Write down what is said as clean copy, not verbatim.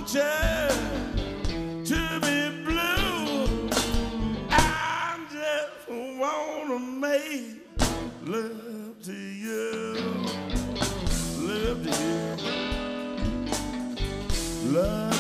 want you to be blue. I just wanna make love to you, love to you, love.